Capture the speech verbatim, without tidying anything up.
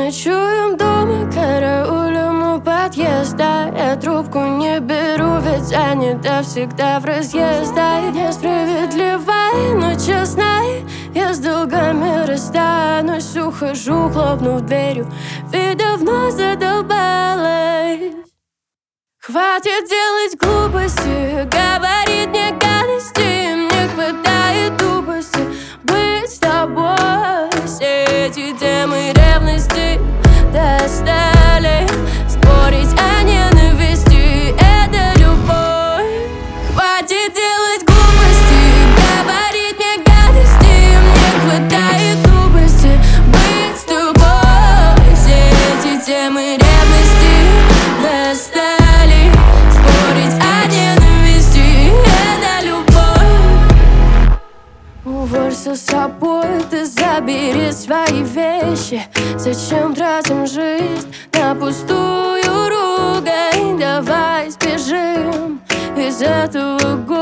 Ночуем дома, караулем у подъезда. Я трубку не беру, ведь занята всегда в разъездах. Несправедливая, но честная, я с долгами расстанусь. Ухожу, хлопнув дверью, ведь давно задолбалась. Хватит делать глупости, говорит мне гадости. Мне хватает тупости быть с тобой. Все эти темы ревности достали. Спорить о ненависти — это любовь. Хватит делать глупости, говорит мне гадости. Мне хватает тупости быть с тобой. Все эти темы ревности достали. Спорить о ненависти — это любовь. Уволься с собой, ты забери свои вещи. Зачем тратим жизнь на пустую ругань? Давай сбежим из этого города.